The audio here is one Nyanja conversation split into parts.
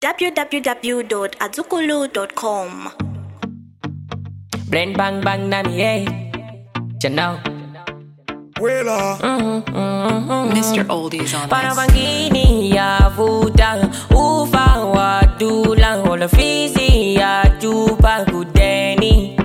www.azukulu.com. Brain bang bang na me, hey. You know. Mr. Oldies on Para this. bangini ya vuta ufa wadula hola fizi ya chupa kudeni.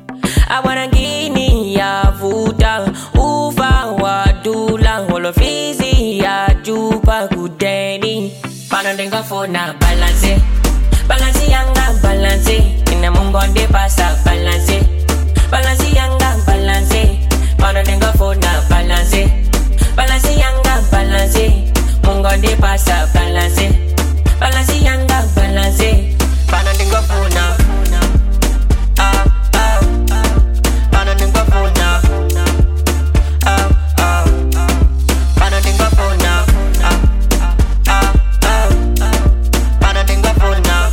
Awanangini ya vuta ufa wadula hola fizi ya chupa kudeni. Pana denga fona balance, balance yanga balance. Ina mungo de pasa balance, balance yanga balance. Pana denga fona balance, balance yanga balance. Mungo de pasa balance, balance yanga balance. Pana denga fona, ah ah. Pana denga fona, ah ah. Pana denga fona, ah ah ah. Pana denga fona,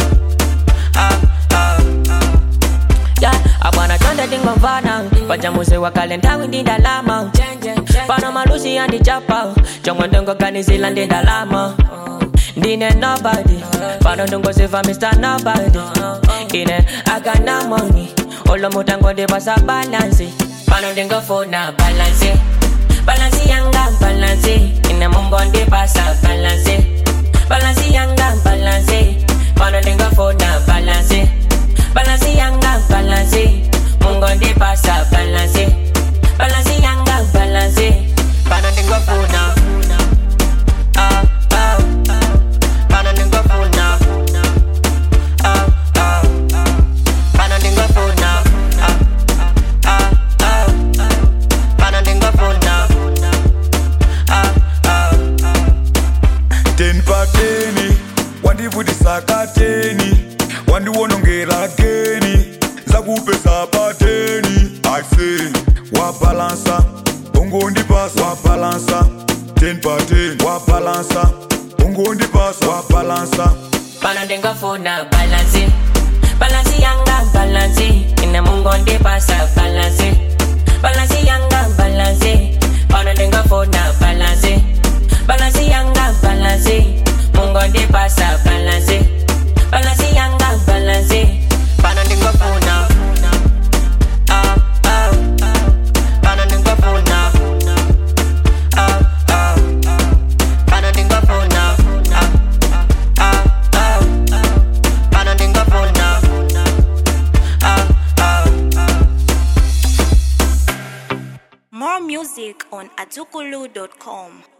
ah ah. Yeah, abana chonda dingo vana. Pajamuse wakalenta windi dalama. Pana malusi andi chapa. Chongo ndongo kanizila ndi dalama. Dine nobody. Pana ndongo sefa Mr. Nobody. Ine I got no money. Olo mutango de basa balance. Pana ndingo fona balance. Balance yanga balance. Ine mungo de basa balance. Balance yanga balance. Pana ndingo fona balance. Balance yanga balance. Mungo de pasa balance. Balance yanga balance. Pana ndingo fona, ah ah. Pana ndingo fona, ah ah. Pana ndingo fona, ah ah ah. Pana ndingo fona, ah ah. Ten pateni, wandivudisa kateni, wandiwonongera geni, zakupesa pateni. I say, wabalansa, ungo ndipasa, wabalansa. Ten pateni, wabalansa, ungo ndipasa, wabalansa. Pana ndingo fona balance, balance yanga balance. Ina mungo de pasa balance, balance yanga balance. Pana ndingo fona balance, balance yanga balance. Mungo de pasa balance, balance yanga balance. Pana ndingo fona, ah ah. Pana ndingo fona, ah ah. Pana ndingo fona, ah ah ah. Pana ndingo fona, ah ah. More music on azukulu.com.